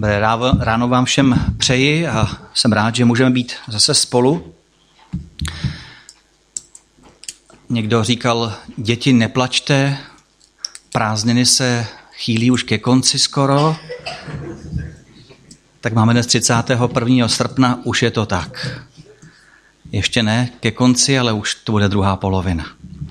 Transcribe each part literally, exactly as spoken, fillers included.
Dobré ráno vám všem přeji a jsem rád, že můžeme být zase spolu. Někdo říkal, děti neplačte, prázdniny se chýlí už ke konci skoro. Tak máme dnes třicátého prvního srpna, už je to tak. Ještě ne ke konci, ale už to bude druhá polovina.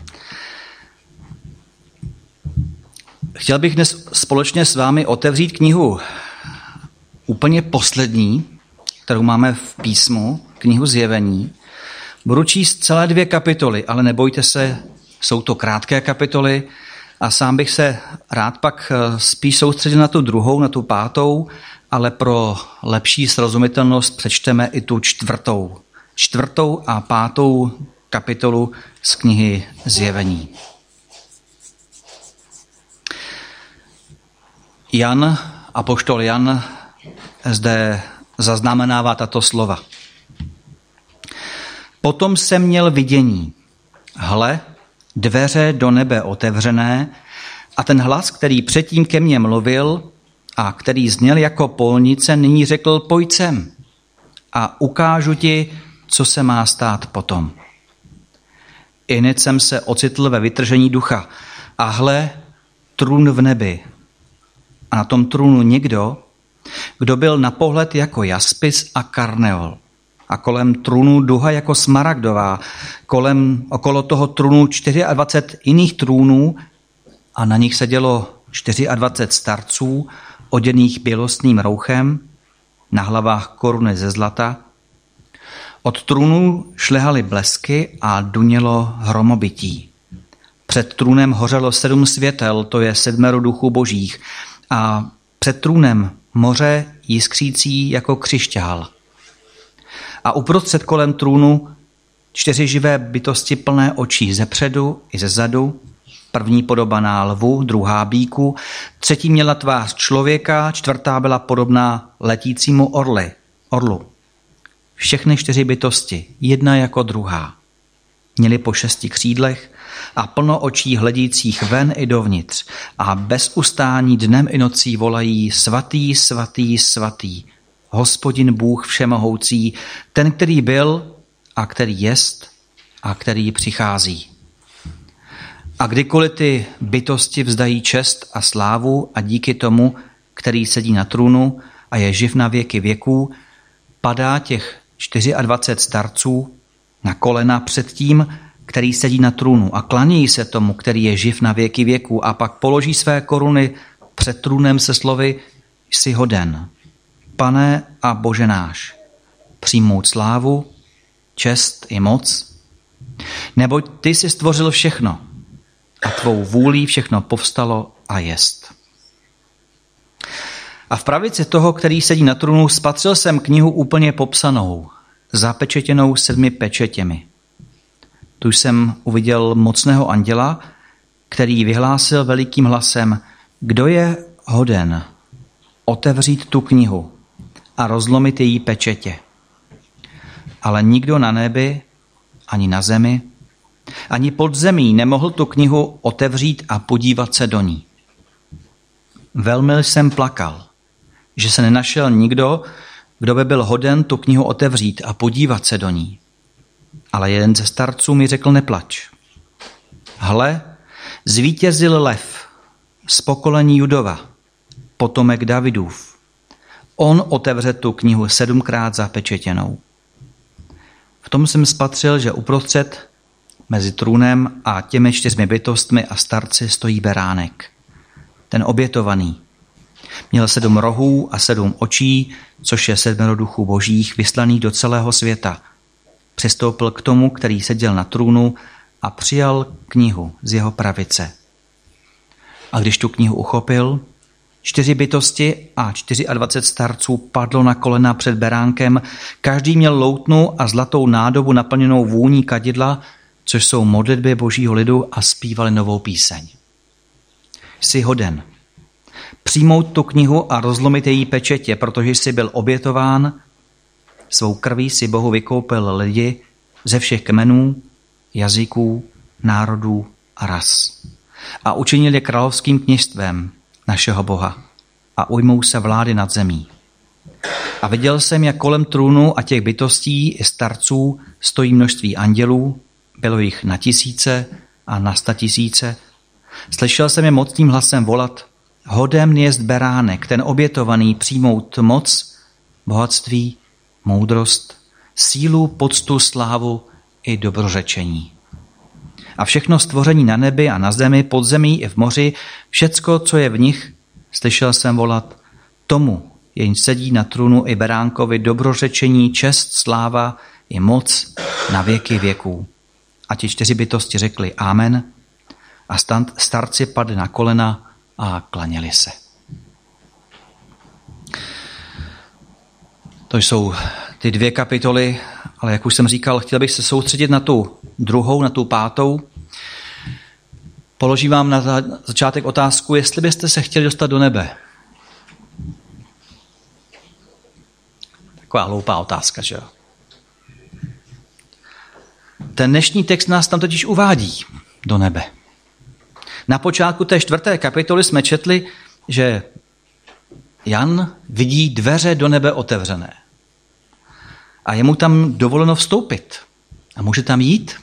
Chtěl bych dnes společně s vámi otevřít knihu úplně poslední, kterou máme v písmu, knihu Zjevení. Budu číst celé dvě kapitoly, ale nebojte se, jsou to krátké kapitoly a sám bych se rád pak spíš soustředil na tu druhou, na tu pátou, ale pro lepší srozumitelnost přečteme i tu čtvrtou. Čtvrtou a pátou kapitolu z knihy Zjevení. Jan, apoštol Jan, zde zaznamenává tato slova. Potom jsem měl vidění. Hle, dveře do nebe otevřené a ten hlas, který předtím ke mně mluvil a který zněl jako polnice, nyní řekl, pojď sem a ukážu ti, co se má stát potom. Ihned jsem se ocitl ve vytržení ducha a hle, trůn v nebi. A na tom trůnu někdo, kdo byl na pohled jako jaspis a karneol. A kolem trůnu duha jako smaragdová. Kolem, okolo toho trůnu dvacet čtyři jiných trůnů a na nich sedělo dvacet čtyři starců, oděných bělostným rouchem, na hlavách koruny ze zlata. Od trůnu šlehaly blesky a dunělo hromobytí. Před trůnem hořelo sedm světel, to je sedmero duchů božích, a před trůnem moře jiskřící jako křišťál. A uprostřed kolem trůnu čtyři živé bytosti plné očí ze předu i ze zadu, první podobaná lvu, druhá býku, třetí měla tvář člověka, čtvrtá byla podobná letícímu orli, orlu. Všechny čtyři bytosti, jedna jako druhá, měly po šesti křídlech a plno očí hledících ven i dovnitř a bez ustání dnem i nocí volají svatý, svatý, svatý, Hospodin Bůh všemohoucí, ten, který byl a který jest a který přichází. A kdykoliv ty bytosti vzdají čest a slávu a díky tomu, který sedí na trůnu a je živ na věky věků, padá těch dvacet čtyři starců na kolena před tím, který sedí na trůnu a klanějí se tomu, který je živ na věky věků a pak položí své koruny před trůnem se slovy jsi hoden, Pane a Bože náš, přijmout slávu, čest i moc, neboť ty jsi stvořil všechno a tvou vůlí všechno povstalo a jest. A v pravici toho, který sedí na trůnu, spatřil jsem knihu úplně popsanou, zapečetěnou sedmi pečetěmi. Tu jsem uviděl mocného anděla, který vyhlásil velikým hlasem, kdo je hoden otevřít tu knihu a rozlomit její pečetě. Ale nikdo na nebi, ani na zemi, ani pod zemí nemohl tu knihu otevřít a podívat se do ní. Velmi jsem plakal, že se nenašel nikdo, kdo by byl hoden tu knihu otevřít a podívat se do ní. Ale jeden ze starců mi řekl, neplač. Hle, zvítězil lev z pokolení Judova, potomek Davidův. On otevře tu knihu sedmkrát zapečetěnou. V tom jsem spatřil, že uprostřed mezi trůnem a těmi čtyřmi bytostmi a starci stojí beránek. Ten obětovaný. Měl sedm rohů a sedm očí, což je sedmero duchů božích vyslaných do celého světa. Přistoupil k tomu, který seděl na trůnu a přijal knihu z jeho pravice. A když tu knihu uchopil, čtyři bytosti a dvacet čtyři starců padlo na kolena před beránkem, každý měl loutnu a zlatou nádobu naplněnou vůní kadidla, což jsou modlitby božího lidu a zpívali novou píseň. Jsi hoden přijmout tu knihu a rozlomit její pečetě, protože jsi byl obětován, svou krví si Bohu vykoupil lidi ze všech kmenů, jazyků, národů a ras. A učinil je královským kněžstvem našeho Boha a ujmou se vlády nad zemí. A viděl jsem, jak kolem trůnu a těch bytostí i starců stojí množství andělů, bylo jich na tisíce a na sta tisíce. Slyšel jsem je mocným hlasem volat: Hoden jest beránek, ten obětovaný, přijmout moc, bohatství, moudrost, sílu, poctu, slávu i dobrořečení. A všechno stvoření na nebi a na zemi, pod zemí i v moři, všecko, co je v nich, slyšel jsem volat: Tomu, jenž sedí na trůnu i beránkovi, dobrořečení, čest, sláva i moc na věky věků. A ti čtyři bytosti řekli Amen a starci padli na kolena a klaněli se. To jsou ty dvě kapitoly, ale jak už jsem říkal, chtěl bych se soustředit na tu druhou, na tu pátou. Položím vám na začátek otázku, jestli byste se chtěli dostat do nebe. Taková hloupá otázka, že jo? Ten dnešní text nás tam totiž uvádí do nebe. Na počátku té čtvrté kapitoly jsme četli, že Jan vidí dveře do nebe otevřené. A je mu tam dovoleno vstoupit. A může tam jít.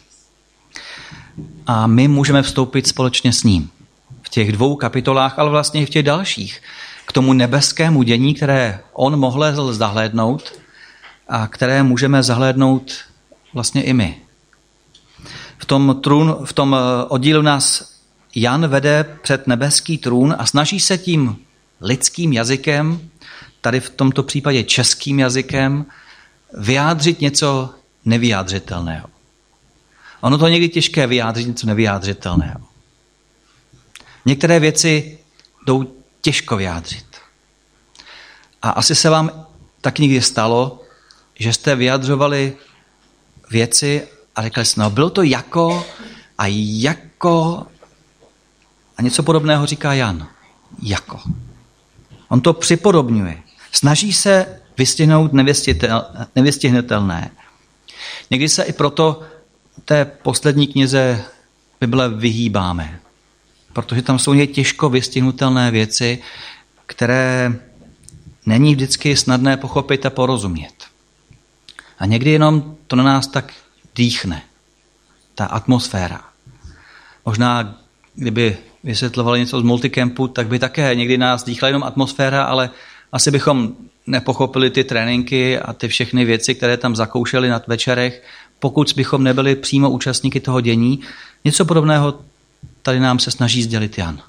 A my můžeme vstoupit společně s ním. V těch dvou kapitolách, ale vlastně i v těch dalších. K tomu nebeskému dění, které on mohl zahlédnout a které můžeme zahlédnout vlastně i my. V tom, trůn, v tom oddílu nás Jan vede před nebeský trůn a snaží se tím lidským jazykem, tady v tomto případě českým jazykem, vyjádřit něco nevyjádřitelného. Ono to někdy těžké vyjádřit něco nevyjádřitelného. Některé věci jdou těžko vyjádřit. A asi se vám tak někdy stalo, že jste vyjadřovali věci a řekli jste, no bylo to jako a jako a něco podobného říká Jan. Jako. On to připodobňuje. Snaží se vystihnout nevystihnutelné. Někdy se i proto té poslední knize Bible vyhýbáme. Protože tam jsou těžko vystihnutelné věci, které není vždycky snadné pochopit a porozumět. A někdy jenom to na nás tak dýchne. Ta atmosféra. Možná, kdyby vysvětlovali něco z multicampu, tak by také někdy nás dýchla jenom atmosféra, ale asi bychom nepochopili ty tréninky a ty všechny věci, které tam zakoušeli na večerech, pokud bychom nebyli přímo účastníky toho dění. Něco podobného tady nám se snaží sdělit Jan.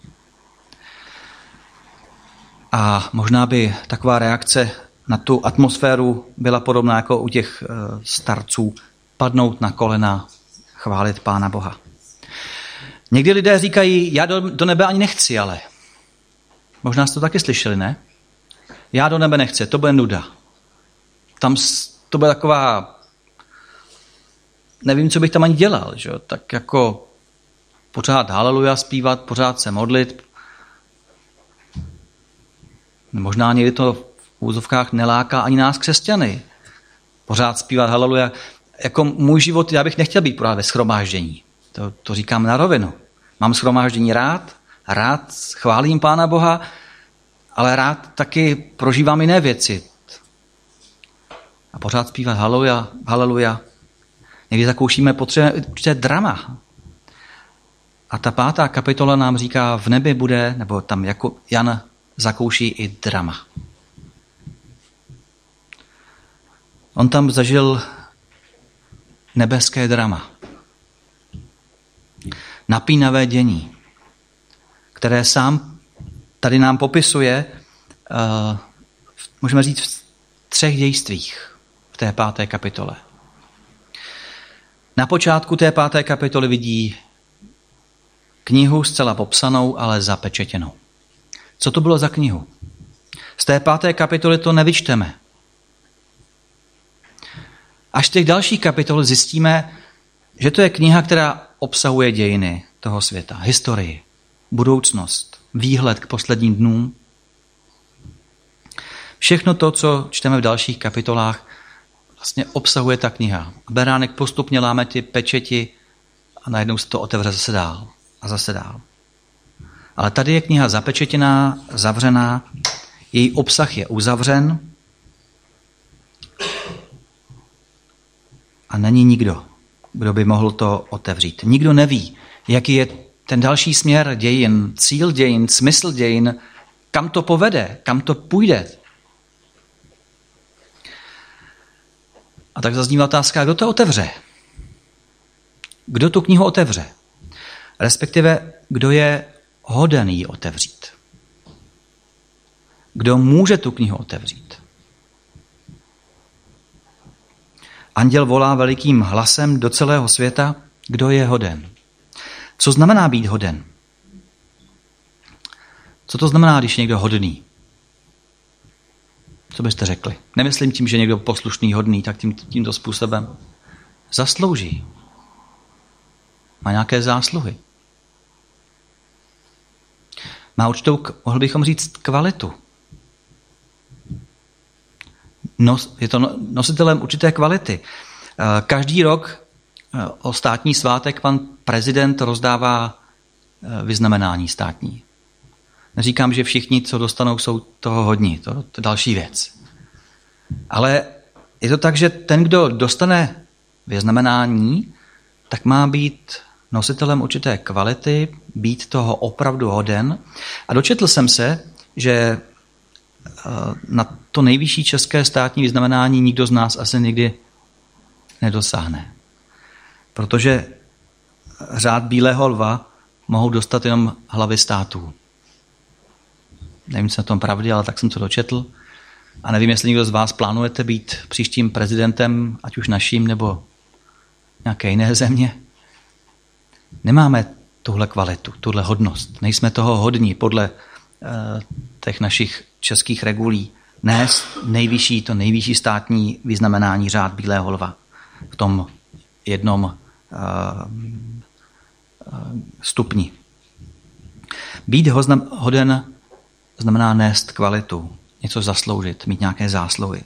A možná by taková reakce na tu atmosféru byla podobná jako u těch starců, padnout na kolena, chválit Pána Boha. Někdy lidé říkají, já do, do nebe ani nechci, ale možná jste to taky slyšeli, ne? Já do nebe nechci, to bude nuda. Tam to bude taková, nevím, co bych tam ani dělal, že? Tak jako pořád haleluja zpívat, pořád se modlit. Možná někdy to v úzovkách neláká ani nás křesťany. Pořád zpívat haleluja. Jako můj život, já bych nechtěl být pořád ve shromáždění. To, to říkám na rovinu. Mám shromáždění rád, rád chválím Pána Boha, ale rád taky prožívám jiné věci. A pořád zpívat haleluja, haleluja. Někdy zakoušíme potřebné drama. A ta pátá kapitola nám říká, v nebi bude, nebo tam jako Jan zakouší i drama. On tam zažil nebeské drama. Napínavé dění, které sám tady nám popisuje, uh, můžeme říct, v třech dějstvích v té páté kapitole. Na počátku té páté kapitoly vidí knihu zcela popsanou, ale zapečetěnou. Co to bylo za knihu? Z té páté kapitoly to nevyčteme. Až v těch dalších kapitol zjistíme, že to je kniha, která obsahuje dějiny toho světa, historii, budoucnost, výhled k posledním dnům. Všechno to, co čteme v dalších kapitolách, vlastně obsahuje ta kniha. Beránek postupně láme ty pečeti a najednou se to otevře zase dál a zase dál. Ale tady je kniha zapečetěná, zavřená, její obsah je uzavřen A není nikdo, kdo by mohl to otevřít. Nikdo neví, jaký je ten další směr dějin, cíl dějin, smysl dějin, kam to povede, kam to půjde. A tak zaznívá otázka, kdo to otevře? Kdo tu knihu otevře? Respektive, kdo je hoden ji otevřít? Kdo může tu knihu otevřít? Anděl volá velikým hlasem do celého světa, kdo je hoden. Co znamená být hoden? Co to znamená, když je někdo hodný? Co byste řekli? Nemyslím tím, že někdo poslušný, hodný, tak tím, tímto způsobem. Zaslouží. Má nějaké zásluhy. Má určitou, mohl bychom říct, kvalitu. Nos, je to nositelem určité kvality. Každý rok o státní svátek pan prezident rozdává vyznamenání státní. Neříkám, že všichni, co dostanou, jsou toho hodní. To je další věc. Ale je to tak, že ten, kdo dostane vyznamenání, tak má být nositelem určité kvality, být toho opravdu hoden. A dočetl jsem se, že na to nejvyšší české státní vyznamenání nikdo z nás asi nikdy nedosáhne. Protože řád Bílého lva mohou dostat jenom hlavy států. Nevím, co na tom pravdě, ale tak jsem to dočetl. A nevím, jestli někdo z vás plánujete být příštím prezidentem, ať už naším, nebo nějaké jiné země. Nemáme tuhle kvalitu, tuhle hodnost. Nejsme toho hodní podle uh, těch našich českých regulí. Nést nejvyšší, to nejvyšší státní vyznamenání řád Bílého lva v tom jednom uh, uh, stupni. Být hoden znamená nést kvalitu, něco zasloužit, mít nějaké zásluhy.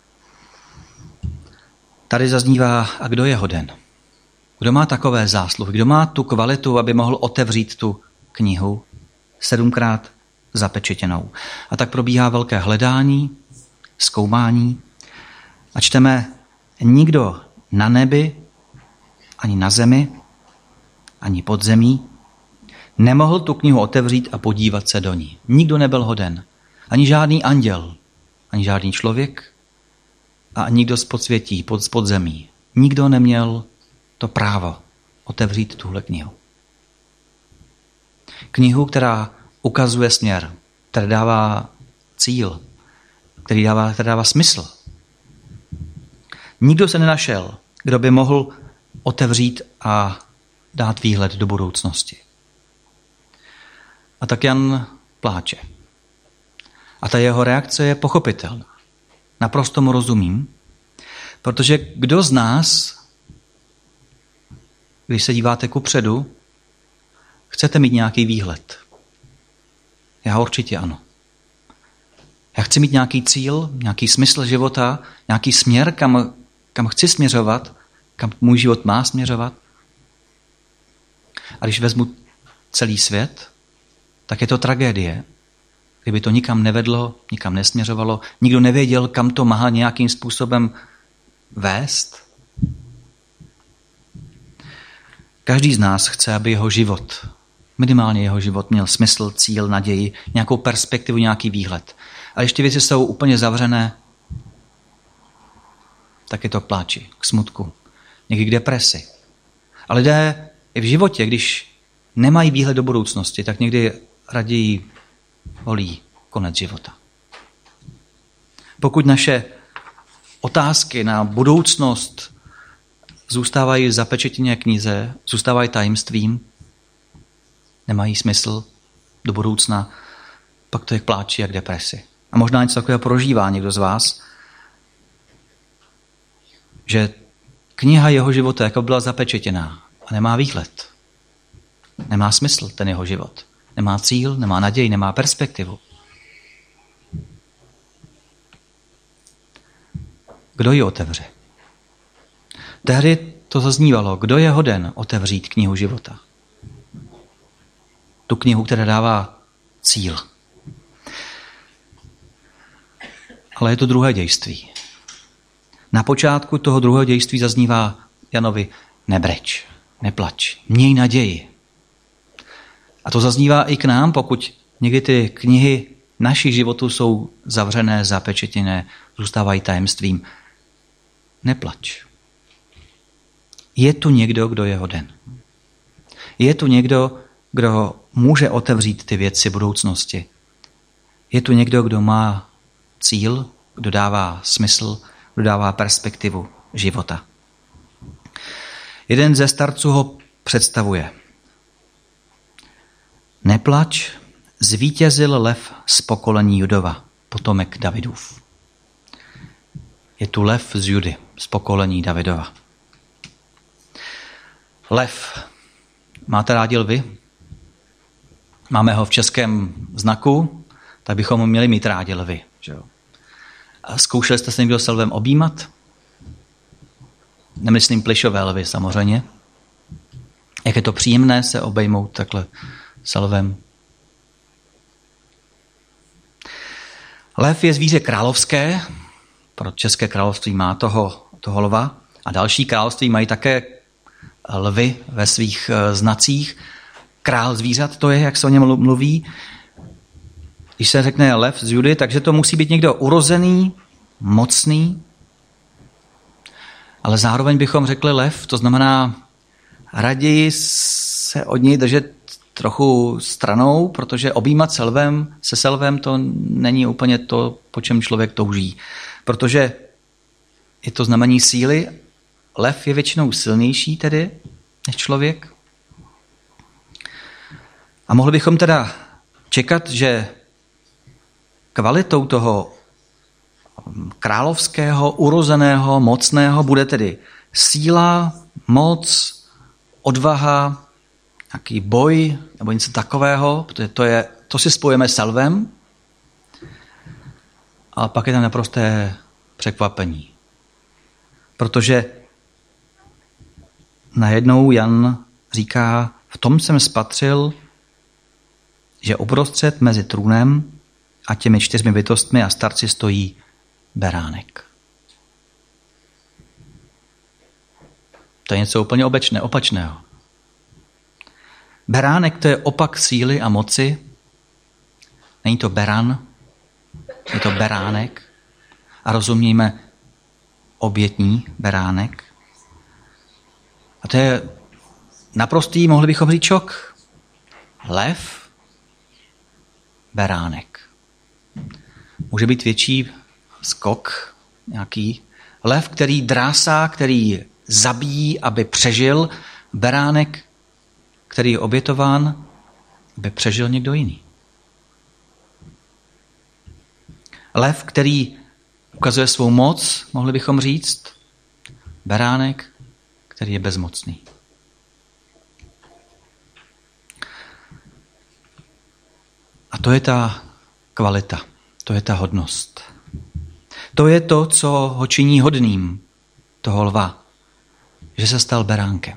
Tady zaznívá, a kdo je hoden? Kdo má takové zásluhy? Kdo má tu kvalitu, aby mohl otevřít tu knihu sedmkrát zapečetěnou? A tak probíhá velké hledání, zkoumání a čteme, nikdo na nebi, ani na zemi, ani pod zemí nemohl tu knihu otevřít a podívat se do ní. Nikdo nebyl hoden. Ani žádný anděl, ani žádný člověk a nikdo z podsvětí, pod, z podzemí. Nikdo neměl to právo otevřít tuhle knihu. Knihu, která ukazuje směr, která dává cíl, který dává, která dává smysl. Nikdo se nenašel, kdo by mohl otevřít a dát výhled do budoucnosti. A tak Jan pláče. A ta jeho reakce je pochopitelná. Naprosto mu rozumím, protože kdo z nás, když se díváte kupředu, chcete mít nějaký výhled? Já určitě ano. Já chci mít nějaký cíl, nějaký smysl života, nějaký směr, kam, kam chci směřovat, kam můj život má směřovat. A když vezmu celý svět, tak je to tragédie. Kdyby to nikam nevedlo, nikam nesměřovalo, nikdo nevěděl, kam to má nějakým způsobem vést. Každý z nás chce, aby jeho život, minimálně jeho život, měl smysl, cíl, naději, nějakou perspektivu, nějaký výhled. A ještě věci jsou úplně zavřené, tak je to k pláči, k smutku, někdy k depresi. A lidé i v životě, když nemají výhled do budoucnosti, tak někdy raději volí konec života. Pokud naše otázky na budoucnost zůstávají v zapečetěné knize, zůstávají tajemstvím, nemají smysl do budoucna, pak to je k pláči a k depresi. A možná něco takového prožívá někdo z vás, že kniha jeho života jako byla zapečetěná a nemá výhled. Nemá smysl ten jeho život. Nemá cíl, nemá naději, nemá perspektivu. Kdo ji otevře? Tehdy to zaznívalo, kdo je hoden otevřít knihu života. Tu knihu, která dává cíl. Ale je to druhé dějství. Na počátku toho druhého dějství zaznívá Janovi: nebreč, neplač, měj naději. A to zaznívá i k nám, pokud někdy ty knihy našich životů jsou zavřené, zapečetěné, zůstávají tajemstvím. Neplač. Je tu někdo, kdo je hoden. Je tu někdo, kdo může otevřít ty věci budoucnosti. Je tu někdo, kdo má cíl, kdo dává smysl, kdo dává perspektivu života. Jeden ze starců ho představuje. Neplač, zvítězil lev z pokolení Judova, potomek Davidův. Je tu lev z Judy, z pokolení Davidova. Lev. Máte rádi lvy? Máme ho v českém znaku, tak bychom měli mít rádi lvy. Že jo? A zkoušeli jste se někdo s lvem objímat? Nemyslím plišové lvy samozřejmě. Jak je to příjemné se obejmout takhle s lvem. Lev je zvíře královské, pro České království má toho, toho lva a další království mají také lvy ve svých znacích. Král zvířat, to je, jak se o něm mluví. Když se řekne lev z Judy, takže to musí být někdo urozený, mocný, ale zároveň bychom řekli lev, to znamená raději se od něj držet trochu stranou, protože objímat se lvem, se selvem, to není úplně to, po čem člověk touží. Protože je to znamení síly. Lev je většinou silnější tedy než člověk. A mohli bychom teda čekat, že kvalitou toho královského, urozeného, mocného bude tedy síla, moc, odvaha, nějaký boj nebo něco takového, protože to, je, to si spojíme s lvem, ale pak je tam naprosté překvapení. Protože najednou Jan říká, v tom jsem spatřil, že uprostřed mezi trůnem a těmi čtyřmi bytostmi a starci stojí beránek. To je něco úplně obecné, opačného. Beránek, to je opak síly a moci. Není to beran, je to beránek. A rozumějme obětní beránek. A to je naprostý, mohli bychom říct, šok. Lev, beránek. Může být větší skok nějaký. Lev, který drásá, který zabíjí, aby přežil. Beránek, který je obětován, aby přežil někdo jiný. Lev, který ukazuje svou moc, mohli bychom říct. Beránek, který je bezmocný. A to je ta kvalita, to je ta hodnost. To je to, co ho činí hodným, toho lva, že se stal beránkem.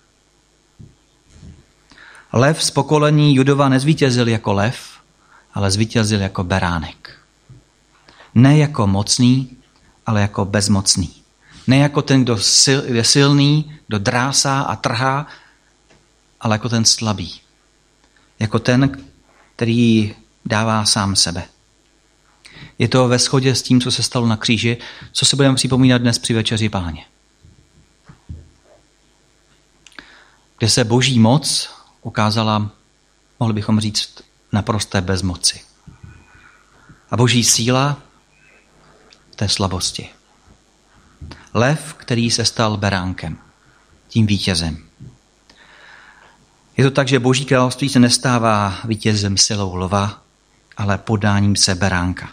Lev z pokolení Judova nezvítězil jako lev, ale zvítězil jako beránek. Ne jako mocný, ale jako bezmocný. Ne jako ten, kdo je silný, kdo drásá a trhá, ale jako ten slabý. Jako ten, který dává sám sebe. Je to ve shodě s tím, co se stalo na kříži, co si budeme připomínat dnes při večeři Páně. Kde se boží moc ukázala, mohli bychom říct, naprosté bezmoci. A boží síla té slabosti. Lev, který se stal beránkem, tím vítězem. Je to tak, že boží království se nestává vítězem silou lva, ale podáním se beránka.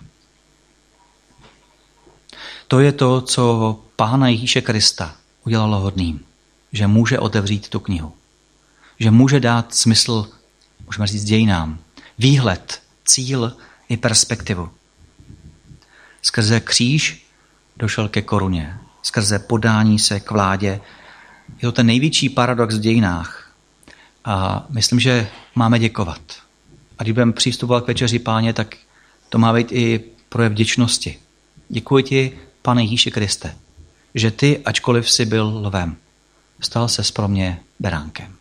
To je to, co Pána Ježíše Krista udělalo hodným, že může otevřít tu knihu. Že může dát smysl, můžeme říct, dějinám, výhled, cíl i perspektivu. Skrze kříž došel ke koruně, skrze podání se k vládě. Je to ten největší paradox v dějinách. A myslím, že máme děkovat. A když budeme přistupovat k večeři Páně, tak to má být i projev vděčnosti. Děkuji ti, Pane Ježíši Kriste, že ty, ačkoliv jsi byl lvem, stal ses pro mě beránkem.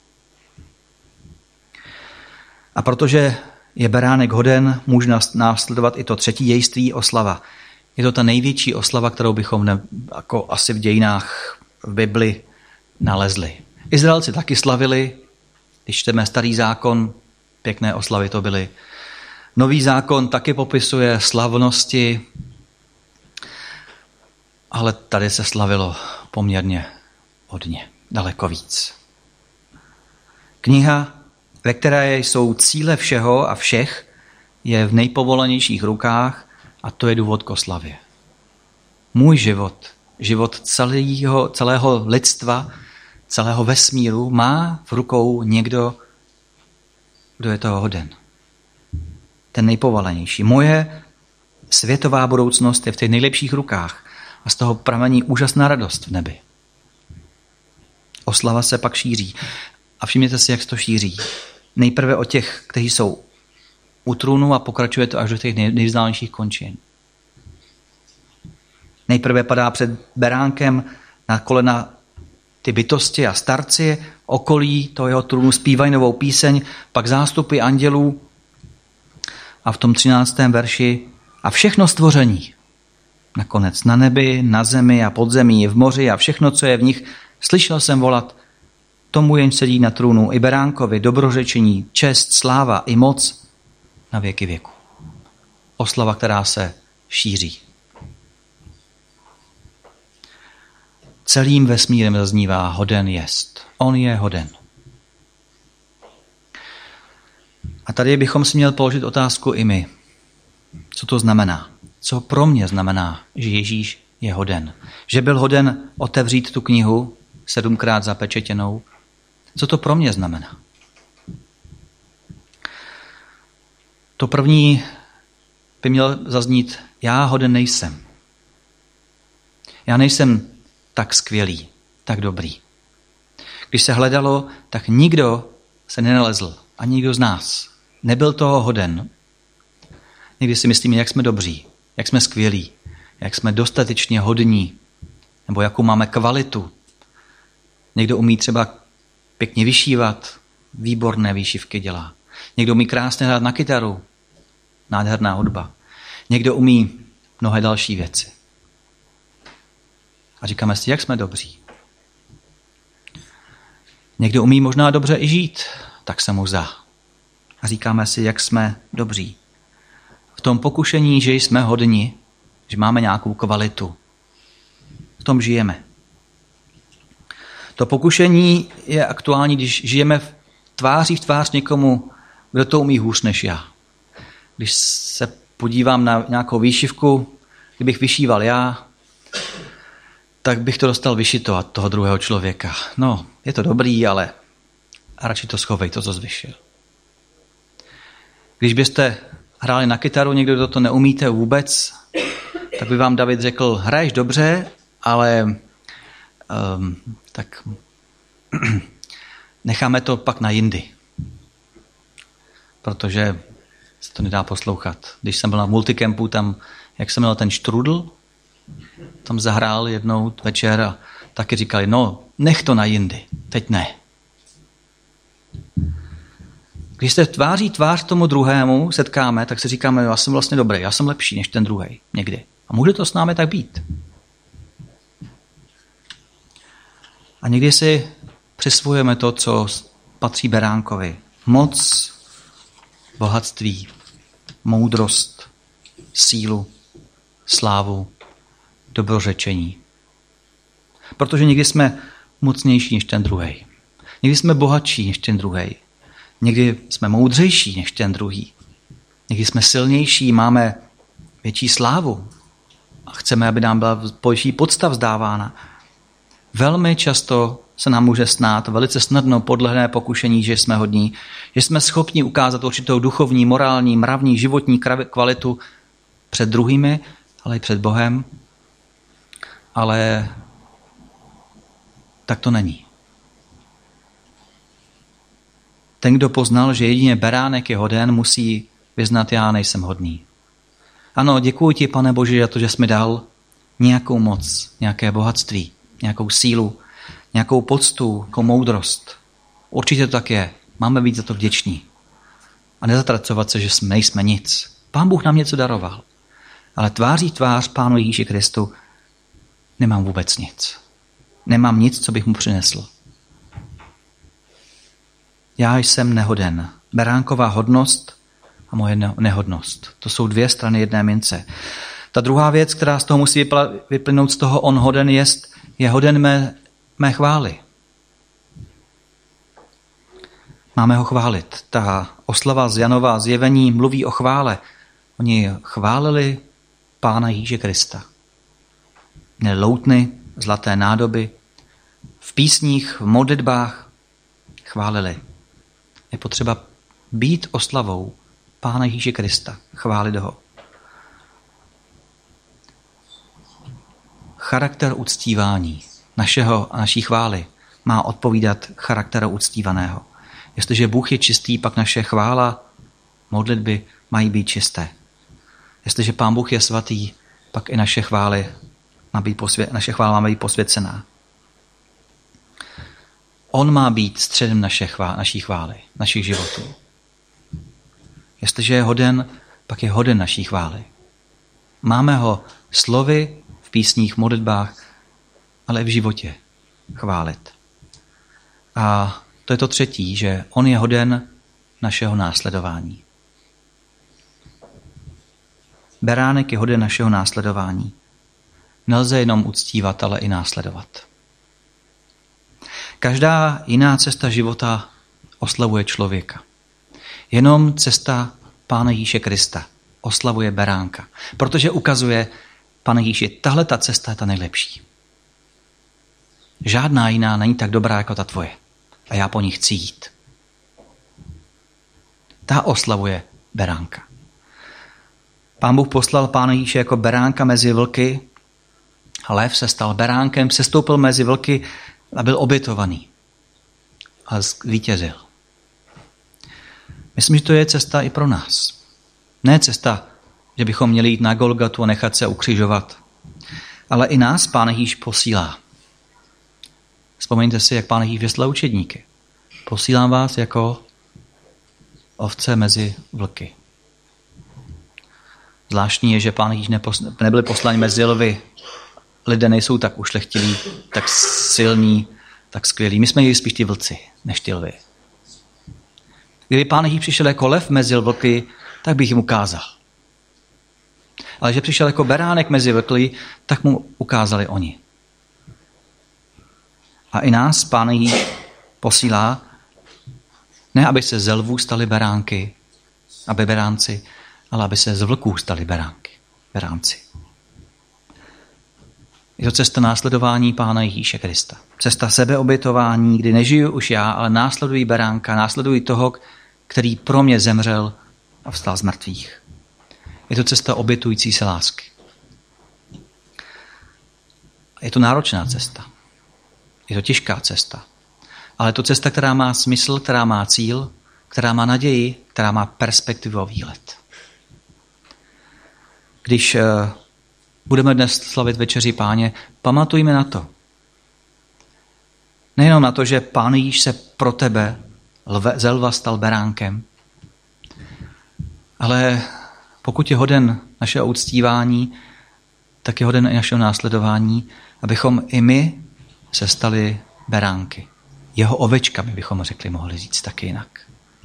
A protože je beránek hoden, může následovat i to třetí dějství, oslava. Je to ta největší oslava, kterou bychom ne, jako asi v dějinách v Bibli nalezli. Izraelci taky slavili, když čteme Starý zákon, pěkné oslavy to byly. Nový zákon taky popisuje slavnosti, ale tady se slavilo poměrně hodně, daleko víc. Kniha, ve které jsou cíle všeho a všech, je v nejpovolanějších rukách a to je důvod k oslavě. Můj život, život celého, celého lidstva, celého vesmíru má v rukou někdo, kdo je toho hoden. Ten nejpovolanější. Moje světová budoucnost je v těch nejlepších rukách a z toho pramení úžasná radost v nebi. Oslava se pak šíří. A všimněte si, jak se to šíří. Nejprve o těch, kteří jsou u trůnu a pokračuje to až do těch nejvzdálenějších končin. Nejprve padá před beránkem na kolena ty bytosti a starci, okolí toho jeho trůnu zpívají novou píseň, pak zástupy andělů a v tom třináctém verši a všechno stvoření. Nakonec na nebi, na zemi a pod zemí, v moři a všechno, co je v nich, slyšel jsem volat tomu, jenž sedí na trůnu, i beránkovi, dobrořečení, čest, sláva i moc na věky věku. Oslava, která se šíří. Celým vesmírem zaznívá hoden jest. On je hoden. A tady bychom si měli položit otázku i my. Co to znamená? Co pro mě znamená, že Ježíš je hoden? Že byl hoden otevřít tu knihu sedmkrát zapečetěnou? Co to pro mě znamená? To první by měl zaznít, já hoden nejsem. Já nejsem tak skvělý, tak dobrý. Když se hledalo, tak nikdo se nenalezl. A nikdo z nás nebyl toho hoden. Někdy si myslíme, jak jsme dobří, jak jsme skvělí, jak jsme dostatečně hodní, nebo jakou máme kvalitu. Někdo umí třeba pěkně vyšívat, výborné výšivky dělá. Někdo umí krásně hrát na kytaru, nádherná hudba. Někdo umí mnohé další věci. A říkáme si, jak jsme dobří. Někdo umí možná dobře i žít, tak se mu zdá. A říkáme si, jak jsme dobří. V tom pokušení, že jsme hodni, že máme nějakou kvalitu. V tom žijeme. To pokušení je aktuální, když žijeme v tváří v tvář někomu, kdo to umí hůř než já. Když se podívám na nějakou výšivku, kdybych vyšíval já, tak bych to dostal vyšito od toho druhého člověka. No, je to dobrý, ale radši to schovej, to, co jsi vyšil. Když byste hráli na kytaru, někdo, kdo to neumíte vůbec, tak by vám David řekl, hraješ dobře, ale um, tak necháme to pak na jindy. Protože se to nedá poslouchat. Když jsem byl na multicampu, tam, jak jsem měl ten štrudl, tam zahrál jednou večer a taky říkali, no, nech to na jindy, teď ne. Když se tváří tvář tomu druhému setkáme, tak si říkáme, já jsem vlastně dobrý, já jsem lepší než ten druhej někdy. A může to s námi tak být. A někdy si přisvojujeme to, co patří beránkovi. Moc, bohatství, moudrost, sílu, slávu, dobrořečení. Protože někdy jsme mocnější než ten druhej. Někdy jsme bohatší než ten druhej. Někdy jsme moudřejší než ten druhý. Někdy jsme silnější, máme větší slávu a chceme, aby nám byla větší podsta vzdávána. Velmi často se nám může stát, velice snadno podlehne pokušení, že jsme hodní, že jsme schopni ukázat určitou duchovní, morální, mravní, životní kvalitu před druhými, ale i před Bohem. Ale tak to není. Ten, kdo poznal, že jedině beránek je hoden, musí vyznat, já nejsem hodný. Ano, děkuji ti, Pane Bože, za to, že jsi mi dal nějakou moc, nějaké bohatství, nějakou sílu, nějakou poctu, nějakou moudrost. Určitě to tak je. Máme být za to vděční. A nezatracovat se, že jsme, nejsme nic. Pán Bůh nám něco daroval. Ale tváří tvář Pánu Ježíši Kristu nemám vůbec nic. Nemám nic, co bych mu přinesl. Já jsem nehoden. Beránková hodnost a moje nehodnost. To jsou dvě strany jedné mince. Ta druhá věc, která z toho musí vyplynout z toho on hoden, jest, je hoden mé, mé chvály. Máme ho chválit. Ta oslava z Janova zjevení mluví o chvále. Oni chválili Pána Ježíše Krista. Měli loutny, zlaté nádoby, v písních, v modlitbách chválili. Je potřeba být oslavou Pána Ježíše Krista, chválit ho. Charakter uctívání našeho a naší chvály má odpovídat charakteru uctívaného. Jestliže Bůh je čistý, pak naše chvála, modlitby mají být čisté. Jestliže Pán Bůh je svatý, pak i naše chvály má být posvě- naše chvála má být posvěcená. On má být středem naše chvá- naší chvály, našich životů. Jestliže je hoden, pak je hoden naší chvály. Máme ho slovy, v písních, modlitbách, ale i v životě chválit. A to je to třetí, že on je hoden našeho následování. Beránek je hoden našeho následování. Nelze jenom uctívat, ale i následovat. Každá jiná cesta života oslavuje člověka. Jenom cesta Pána Ježíše Krista oslavuje beránka, protože ukazuje, Pane Ježíši, tahle ta cesta je ta nejlepší. Žádná jiná není tak dobrá jako ta tvoje. A já po ní chci jít. Ta oslavuje beránka. Pán Bůh poslal Pána Ježíše jako beránka mezi vlky. Lev se stal beránkem, sestoupil mezi vlky a byl obětovaný. A zvítězil. Myslím, že to je cesta i pro nás. Ne cesta, že bychom měli jít na Golgatu a nechat se ukřižovat. Ale i nás Pán Ježíš posílá. Vzpomeňte si, jak Pán Ježíš vyslal učedníky. Posílám vás jako ovce mezi vlky. Zvláštní je, že Pán Ježíš nebyl poslán mezi lvy. Lidé nejsou tak ušlechtilí, tak silní, tak skvělí. My jsme jeli spíš ty vlci, než ty lvy. Kdyby Pán Ježíš přišel jako lev mezi vlky, tak bych jim ukázal. Ale že přišel jako beránek mezi vlky, tak mu ukázali oni. A i nás Pán Ježíš posílá, ne aby se ze lvů stali beránky, aby beránci, ale aby se z vlků stali beránky, beránci. Je to cesta následování Pána Ježíše Krista. Cesta sebeobětování, kdy nežiju už já, ale následuji beránka, následuji toho, který pro mě zemřel a vstal z mrtvých. Je to cesta obětující se lásky. Je to náročná cesta. Je to těžká cesta. Ale je to cesta, která má smysl, která má cíl, která má naději, která má perspektivu a výhled. Když budeme dnes slavit večeři Páně, pamatujme na to. Nejenom na to, že Pán Ježíš se pro tebe ze lva stal beránkem, ale pokud je hoden našeho uctívání, tak je hoden i našeho následování, abychom i my se stali beránky. Jeho ovečkami bychom řekli, mohli říct taky jinak.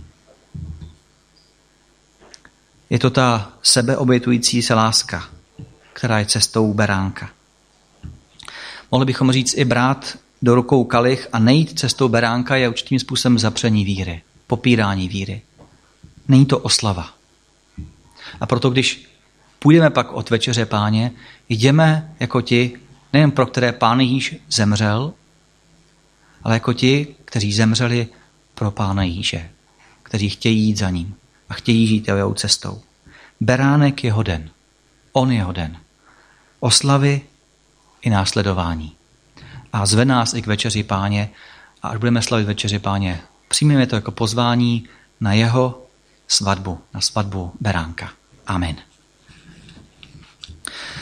Je to ta sebeobětující se láska, která je cestou beránka. Mohli bychom říct i brát do rukou kalich a nejít cestou beránka je určitým způsobem zapření víry, popírání víry. Není to oslava. A proto, když půjdeme pak od večeře Páně, jdeme jako ti, nejen pro které Pán Ježíš zemřel, ale jako ti, kteří zemřeli pro Pána Ježíše, kteří chtějí jít za ním a chtějí žít jeho cestou. Beránek je hoden. On je hoden. Oslavy i následování. A zve nás i k večeři Páně a až budeme slavit večeři Páně, přijmeme to jako pozvání na jeho svatbu, na svatbu beránka. Amen.